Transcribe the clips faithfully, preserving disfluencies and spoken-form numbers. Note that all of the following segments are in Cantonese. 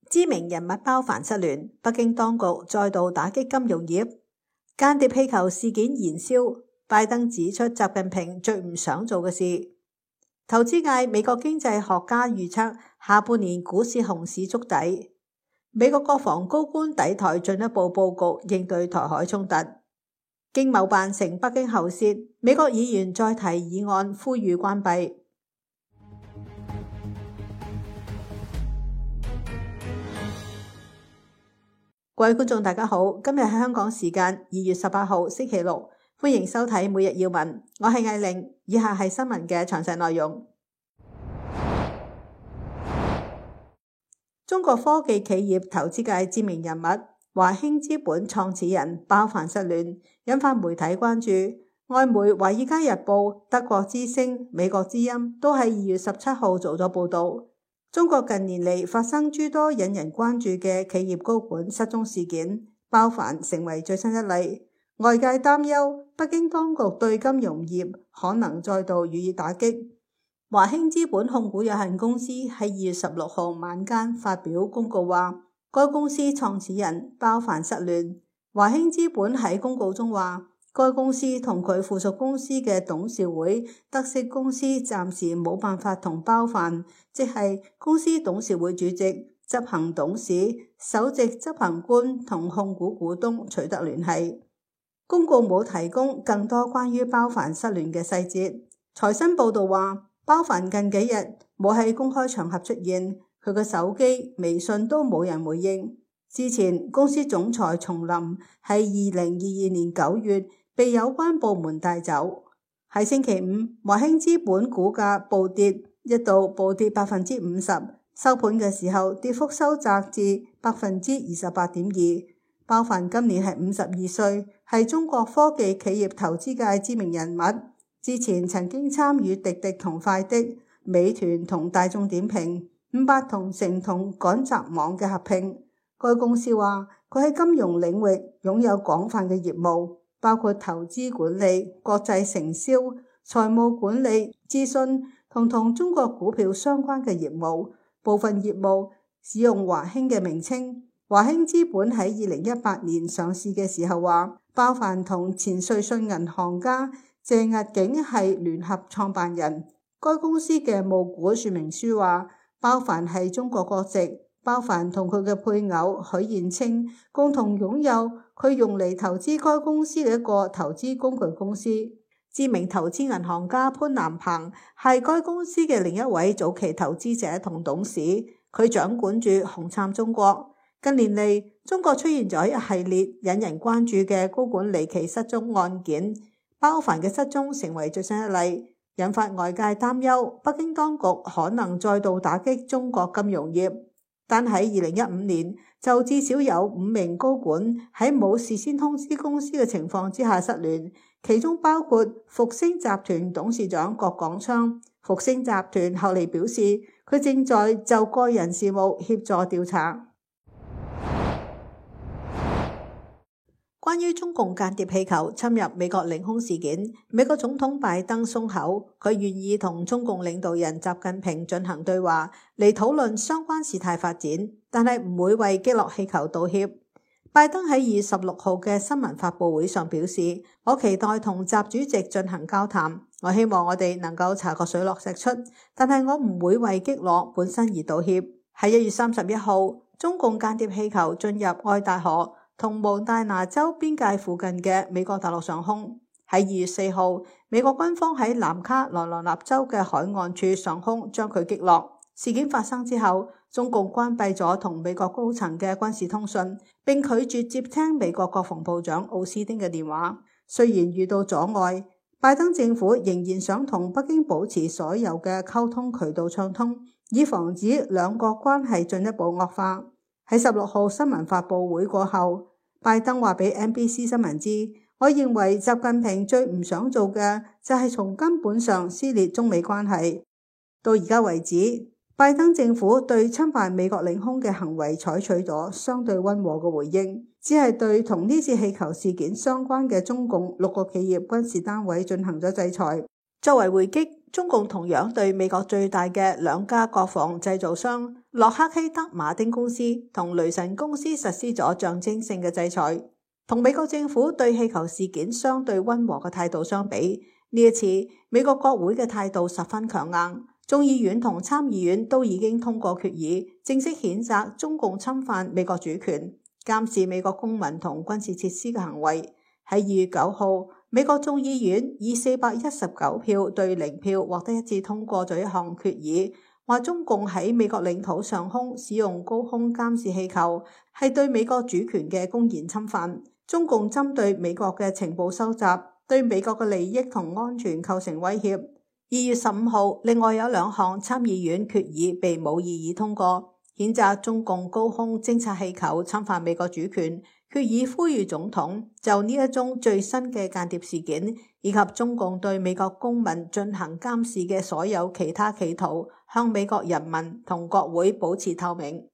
知名人物包凡失聯，北京當局再度打擊金融業。間諜氣球事件燃燒，拜登指出習近平最唔想做嘅事。投資界美國經濟學家預測下半年股市熊市觸底。美國國防高官抵台進一步佈局應對台海衝突。經貿辦成北京喉舌，美國議員再提議案呼籲關閉。各位觀眾大家好，今日係香港時間二月十八號星期六，歡迎收睇每日要聞，我係艾玲，以下係新聞嘅詳細內容。中國科技企業投資界知名人物華興資本創始人包凡失聯，引發媒體關注。外媒《華爾街日報》、德國之聲、美國之音都喺二月十七號做咗報道。中國近年嚟發生諸多引人關注嘅企業高管失蹤事件，包凡成為最新一例。外界擔憂北京當局對金融業可能再度予以打擊。華興資本控股有限公司喺二月十六號晚間發表公告話，該公司創始人包凡失聯。華興資本喺公告中話，該公司同佢附屬公司嘅董事會得悉公司暫時冇辦法同包凡，即係公司董事會主席、執行董事、首席執行官同控股股東取得聯繫。公告冇提供更多關於包凡失聯嘅細節。財新報道話，包凡近幾日冇喺公開場合出現，佢嘅手機、微信都冇人回應。之前公司總裁叢林喺二零二二年九月被有關部門帶走。喺星期五，華興資本股價暴跌，一度暴跌百分之五十，收盤嘅時候跌幅收窄至百分之二十八點二。包凡今年係五十二歲，係中國科技企業投資界知名人物。之前曾經參與滴滴同快的、美團同大眾點評、五八同城同趕集網嘅合併。該公司話佢喺金融領域擁有廣泛嘅業務，包括投資管理、國際承銷、財務管理、諮詢同同中國股票相關嘅業務。部分業務使用華興嘅名稱。華興資本喺二零一八年上市嘅時候話，包凡同前瑞信銀行家謝屹景係聯合創辦人。該公司嘅募股說明書話，包凡係中國國籍。包凡同佢嘅配偶許燕青共同擁有佢用嚟投資該公司嘅一個投資工具公司。知名投資銀行家潘南鵬係該公司嘅另一位早期投資者同董事，佢掌管住紅杉中國。近年嚟，中國出現咗一系列引人關注嘅高管離奇失蹤案件，包凡嘅失蹤成為最新一例，引發外界擔憂北京當局可能再度打擊中國金融業。但喺二零一五年，就至少有五名高管喺冇事先通知公司嘅情況之下失聯，其中包括復星集團董事長郭廣昌。復星集團後嚟表示，佢正在就個人事務協助調查。關於中共間諜氣球侵入美國領空事件，美國總統拜登鬆口，佢願意同中共領導人習近平進行對話，嚟討論相關事態發展，但係唔會為擊落氣球道歉。拜登喺二月十六號嘅新聞發佈會上表示，我期待同習主席進行交談，我希望我哋能夠查個水落石出，但係我唔會為擊落本身而道歉。喺一月三十一號，中共間諜氣球進入愛達荷同蒙大拿州邊界附近嘅美國大陸上空。喺二月四號，美國軍方喺南卡羅來納州嘅海岸處上空將佢擊落。事件發生之後，中共關閉咗同美國高層嘅軍事通訊，並拒絕接聽美國國防部長奧斯汀嘅電話。雖然遇到阻礙，拜登政府仍然想同北京保持所有嘅溝通渠道暢通，以防止兩國關係進一步惡化。喺十六號新聞發佈會過後，拜登話俾 N B C 新聞知，我認為習近平最唔想做嘅就係從根本上撕裂中美關係。到而家為止，拜登政府對侵犯美國領空嘅行為採取咗相對溫和嘅回應，只係對同呢次氣球事件相關嘅中共六個企業軍事單位進行咗制裁。作為回擊， 中共同樣對美國最大嘅兩家國防製造商洛克希德馬丁公司同雷神公司實施咗象徵性嘅制裁。同美國政府對氣球事件相對溫和嘅態度相比，呢一次美國國會嘅態度十分強硬。眾議院同參議院都已經通過決議，正式譴責中共侵犯美國主權、監視美國公民同軍事設施嘅行為。喺二月九號，美國眾議院以四百一十九票對零票獲得一致通過咗一項決議，話中共喺美國領土上空使用高空監視氣球係對美國主權嘅公然侵犯。中共針對美國嘅情報收集，對美國嘅利益同安全構成威脅。二月十五號，另外有兩項參議院決議被冇異議通過，譴責中共高空偵察氣球侵犯美國主權。決議呼籲總統就呢一宗最新嘅間諜事件，以及中共對美國公民進行監視嘅所有其他企圖，向美國人民同國會保持透明。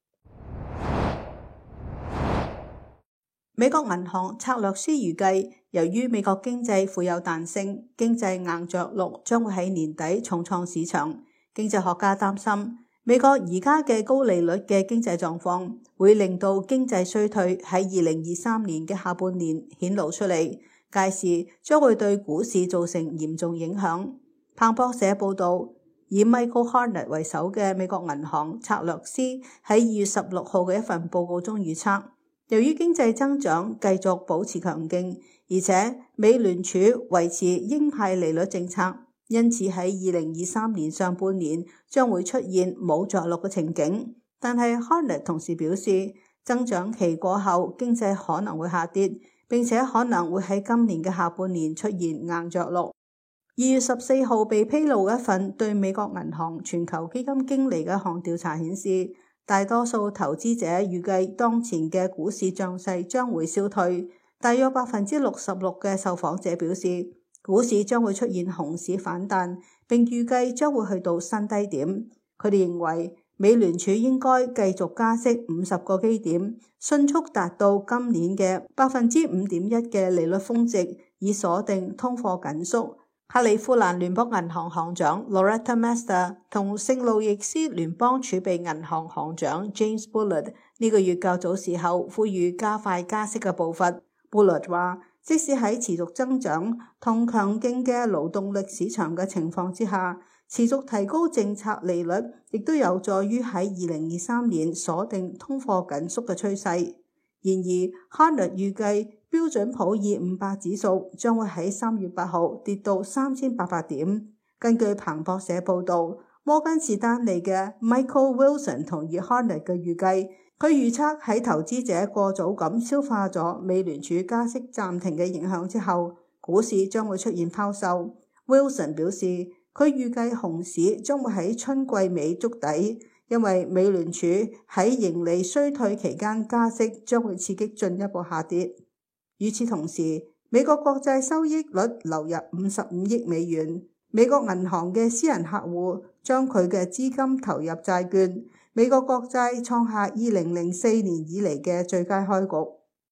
美國銀行策略師預計，由於美國經濟富有彈性，經濟硬着陸將會喺年底重創市場。經濟學家擔心，美國而家嘅高利率嘅經濟狀況會令到經濟衰退喺二零二三年嘅下半年顯露出嚟，屆時將會對股市造成嚴重影響。彭博社報道，以 Michael Hartnett 為首嘅美國銀行策略師喺二月十六號嘅一份報告中預測，由於經濟增長繼續保持強勁，而且美聯儲維持鷹派利率政策，因此喺二零二三年上半年將會出現冇着陸嘅情景。但係 Hartnett 同時表示，增長期過後經濟可能會下跌，並且可能會喺今年嘅下半年出現硬着陸。二月十四號被披露一份對美國銀行全球基金經理嘅一項調查顯示，大多數投資者預計當前嘅股市漲勢將會消退，大約百分之六十六嘅受訪者表示，股市將會出現熊市反彈，並預計將會去到新低點。佢哋認為美聯儲應該繼續加息五十個基點，迅速達到今年嘅百分之五點一嘅利率峰值，以鎖定通貨緊縮。克利夫蘭聯邦銀行行長 Loretta Mester 同聖路易斯聯邦儲備銀行行長 James Bullard 呢個月較早時候呼籲加快加息嘅步伐。Bullard 話，即使喺持續增長同強勁嘅勞動力市場嘅情況之下，持續提高政策利率亦都有助於喺二零二三年鎖定通貨緊縮嘅趨勢。然而 Hartnett 預計標準普爾五百指數將會喺三月八號跌到三千八百點。根據彭博社報導，摩根士丹利嘅 Michael Wilson 同意 Hartnett 嘅預計，佢預測喺投資者過早咁消化咗美聯儲加息暫停嘅影響之後，股市將會出現拋售。Wilson 表示，佢預計熊市將會喺春季尾築底，因為美聯儲喺盈利衰退期間加息將會刺激進一步下跌。與此同時，美國國債收益率流入五十五億美元，美國銀行嘅私人客戶將佢嘅資金投入債券，美國國債創下二零零四年以嚟嘅最佳開局。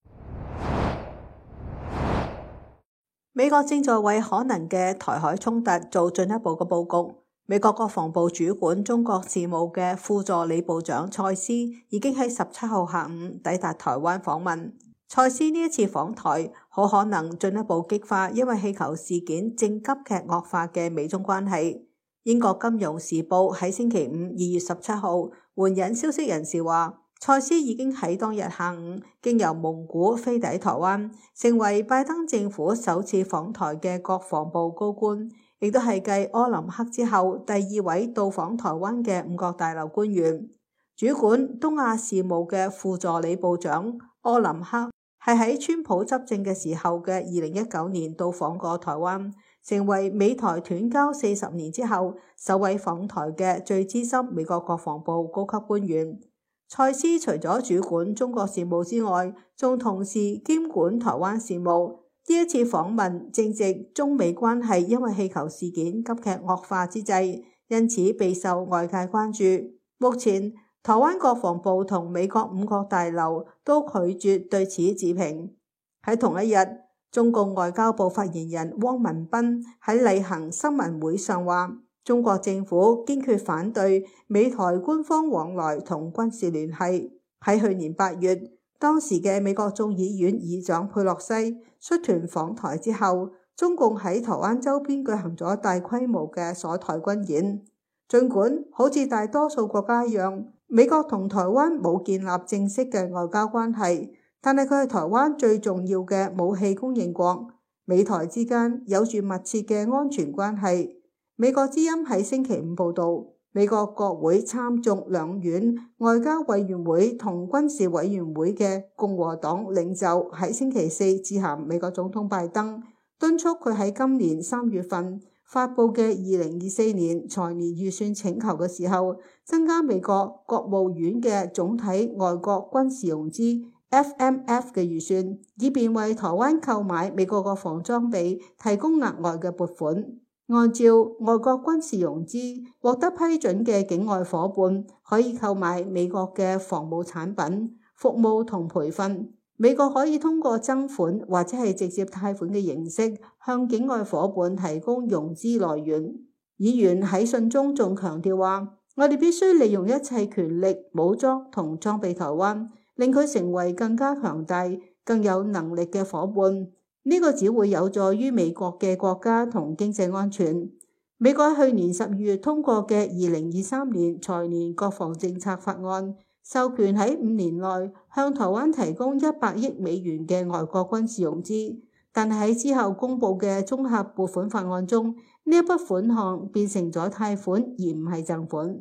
美國正在為可能嘅台海衝突做進一步嘅佈局。美國國防部主管中國事務嘅副助理部長蔡斯已經喺十七號下午抵達台灣訪問。蔡斯呢一次訪台，好可能進一步激化因為氣球事件正急劇惡化嘅美中關係。英國金融時報喺星期五二月十七號援引消息人士話，蔡斯已經喺當日下午經由蒙古飛抵台灣，成為拜登政府首次訪台嘅國防部高官，亦都係繼柯林克之後第二位到訪台灣嘅五角大樓官員。主管東亞事務嘅副助理部長柯林克係喺川普執政嘅時候嘅二零一九年到訪過台灣，成為美台斷交四十年之後首位訪台嘅最資深美國國防部高級官員。蔡斯除咗主管中國事務之外，仲同時兼管台灣事務。呢一次訪問正值中美關係因為氣球事件急劇惡化之際，因此備受外界關注。目前台灣國防部同美國五角大樓都拒絕對此置評。喺同一日，中共外交部發言人汪文斌喺例行新聞會上話， 中國政府堅決反對美台官方往來同軍事聯繫。喺去年八月，當時嘅美國眾議院議長佩洛西率團訪台之後，中共喺台灣周邊舉行咗大規模嘅鎖台軍演。儘管好似大多數國家一樣，美國同台灣冇建立正式嘅外交關係，但係佢係台灣最重要嘅武器供應國，美台之間有住密切嘅安全關係。美國之音喺星期五報道，美國國會參眾兩院外交委員會同軍事委員會嘅共和黨領袖喺星期四致函美國總統拜登，敦促佢喺今年三月份發佈嘅二零二四年財年預算請求嘅時候，增加美國國務院嘅總體外國軍事融資 F M F 嘅預算，以便為台灣購買美國國防裝備提供額外嘅撥款。按照外國軍事融資獲得批准嘅境外夥伴可以購買美國嘅防務產品、服務同培訓。美國可以通過增款或者係直接貸款嘅形式向境外夥伴提供融資來源。議員喺信中仲強調話，我哋必須利用一切權力武裝同裝備台灣，令佢成為更加強大、更有能力嘅夥伴。呢個只會有助於美國嘅國家同經濟安全。美國去年十二月通過嘅二零二三年財年國防政策法案，授權喺五年內向台灣提供一百億美元嘅外國軍事融資，但係喺之後公布嘅綜合撥款法案中，呢一筆款項變成咗貸款而唔係贈款。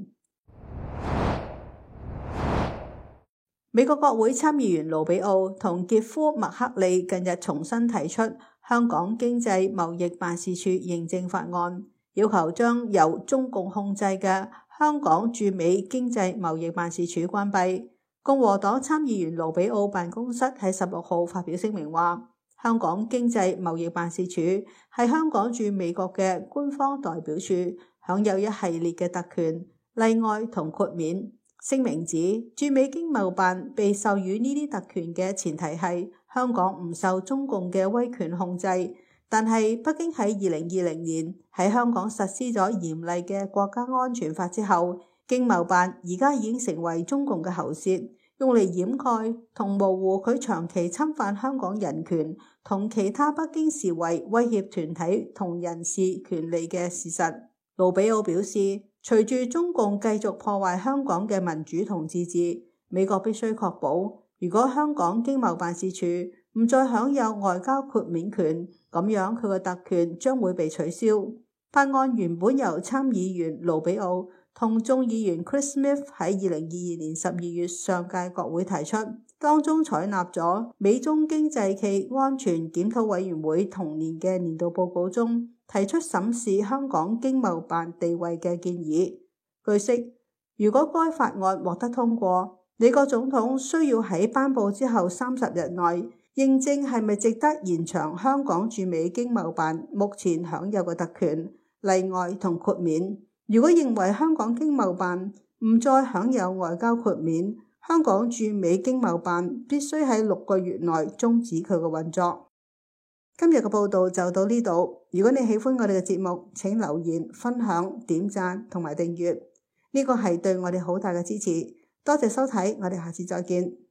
美國國會參議員盧比奧同傑夫麥克利近日重新提出香港經濟貿易辦事處認證法案，要求將由中共控制嘅香港駐美經濟貿易辦事處關閉。共和黨參議員盧比奧辦公室喺十六號發表聲明話，香港經濟貿易辦事處係香港駐美國嘅官方代表處，享有一系列嘅特權、例外同豁免。聲明指，駐美經貿辦被授予呢啲特權嘅前提係香港唔受中共嘅威權控制，但係北京喺二零二零年喺香港實施咗嚴厲嘅國家安全法之後，經貿辦而家已經成為中共嘅喉舌，用嚟掩蓋同模糊佢長期侵犯香港人權同其他北京視為威脅團體同人士權利嘅事實。盧比奧表示，隨住中共繼續破壞香港嘅民主同自治，美國必須確保，如果香港經貿辦事處唔再享有外交豁免權，咁樣佢嘅特權將會被取消。法案原本由參議員盧比奧同眾議員 Chris Smith 喺二零二二年十二月上屆國會提出，當中採納咗美中經濟暨安全檢討委員會同年嘅年度報告中提出審視香港經貿辦地位嘅建議。據悉，如果該法案獲得通過，美國總統需要喺頒布之後三十日內認證係咪值得延長香港駐美經貿辦目前享有嘅特權、例外同豁免。如果認為香港經貿辦唔再享有外交豁免，香港駐美經貿辦必須喺六個月內終止佢嘅運作。今日嘅報道就到呢度。如果你喜歡我哋嘅節目，請留言、分享、點讚同埋訂閱，呢個係對我哋好大嘅支持。多謝收睇，我哋下次再見。